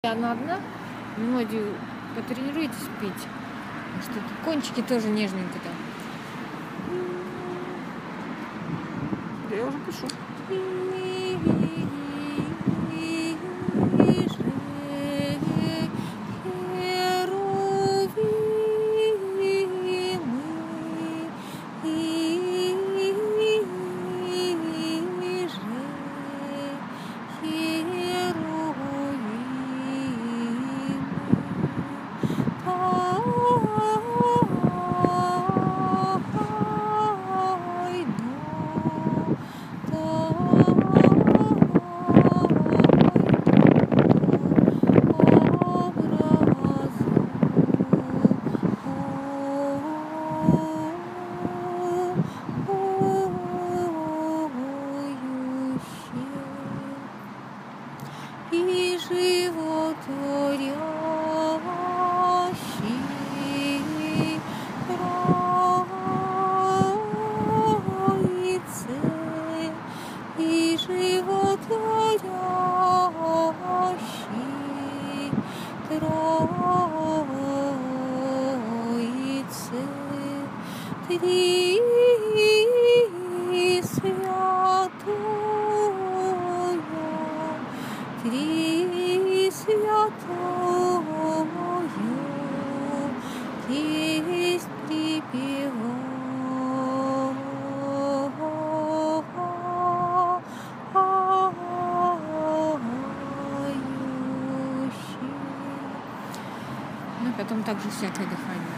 Она одна, мелодию потренируйтесь петь. Что кончики тоже нежненько там. Я уже пишу. И животворящий Троице, и животворящий Троице, Три святая, Три святая, есть припевающий. Ну, потом также всякое дыхание.